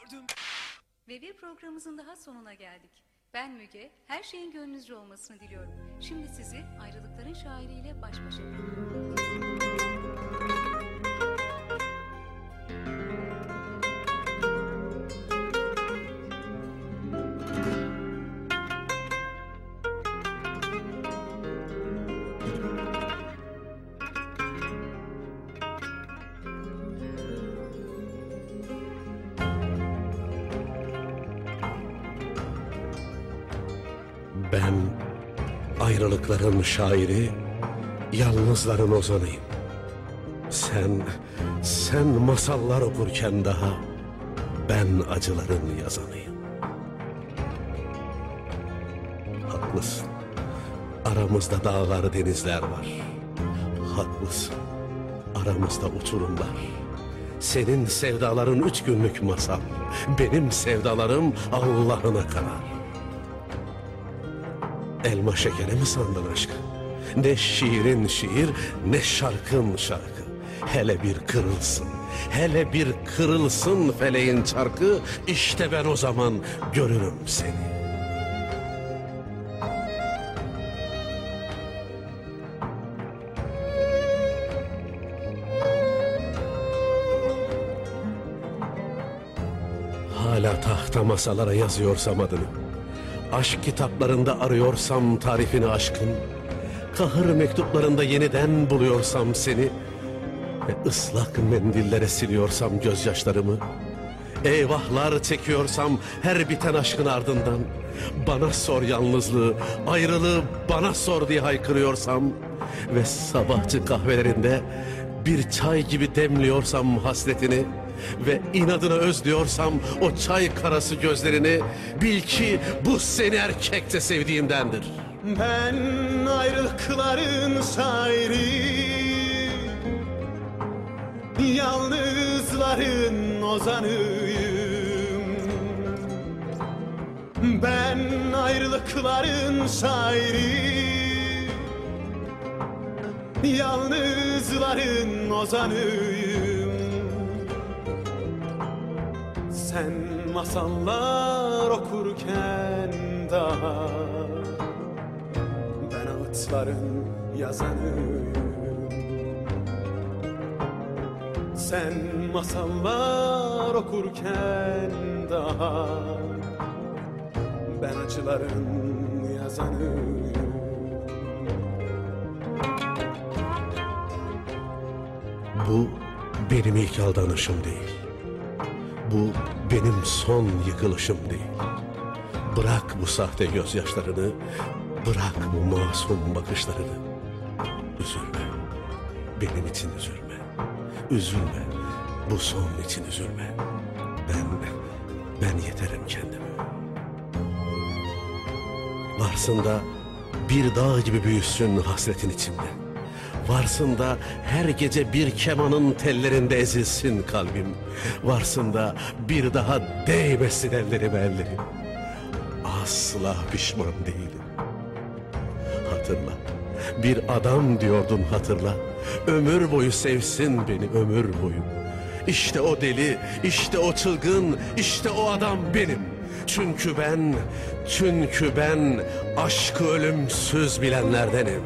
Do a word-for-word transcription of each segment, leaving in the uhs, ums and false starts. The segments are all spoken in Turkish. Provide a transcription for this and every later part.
Ve bir programımızın daha sonuna geldik. Ben Müge, her şeyin gönlünüzce olmasını diliyorum. Şimdi sizi ayrılıkların şairiyle baş başa bırakıyorum. Ben ayrılıkların şairi, yalnızların ozanıyım. Sen, sen masallar okurken daha ben acıların yazanıyım. Haklısın, aramızda dağlar denizler var. Haklısın, aramızda uçurumlar. Senin sevdaların üç günlük masal, benim sevdalarım Allah'ına kadar. Elma şekeri mi sandın aşkı? Ne şiirin şiir, ne şarkın şarkı. Hele bir kırılsın, hele bir kırılsın feleğin çarkı. İşte ben o zaman görürüm seni. Hala tahta masalara yazıyorsam adını, aşk kitaplarında arıyorsam tarifini aşkın, kahır mektuplarında yeniden buluyorsam seni ve ıslak mendillere siliyorsam gözyaşlarımı, eyvahlar çekiyorsam her biten aşkın ardından, bana sor yalnızlığı, ayrılığı bana sor diye haykırıyorsam ve sabahçı kahvelerinde bir çay gibi demliyorsam hasretini ve inadına özlüyorsam o çay karası gözlerini, bil ki bu seni erkekçe sevdiğimdendir. Ben ayrılıkların şairi, yalnızların ozanıyım. Ben ayrılıkların şairi, yalnızların ozanıyım. Sen masallar okurken daha ben ağıtların yazanıyım. Sen masallar okurken daha ben acıların yazanıyım. Bu benim ilk aldanışım değil. Bu benim son yıkılışım değil. Bırak bu sahte gözyaşlarını, bırak bu masum bakışlarını. Üzülme, benim için üzülme. Üzülme, bu son için üzülme. Ben, ben yeterim kendime. Varsın da bir dağ gibi büyüsün hasretin içimde. Varsın da her gece bir kemanın tellerinde ezilsin kalbim. Varsın da bir daha değmesin ellerime ellerim. Asla pişman değilim. Hatırla, bir adam diyordun hatırla. Ömür boyu sevsin beni, ömür boyu. İşte o deli, işte o çılgın, işte o adam benim. Çünkü ben, çünkü ben aşkı ölümsüz bilenlerdenim.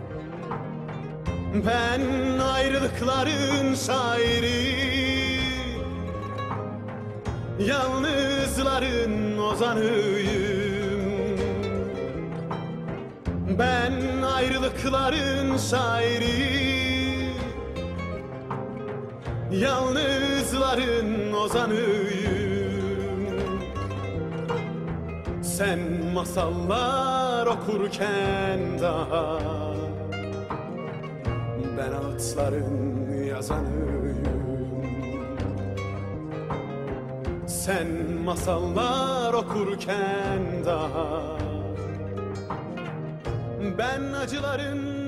Ben ayrılıkların şairi, yalnızların ozanıyım. Ben ayrılıkların şairi, yalnızların ozanıyım. Sen masallar okurken daha ben ağıtların yazanıyım. Sen masallar okurken daha ben acıların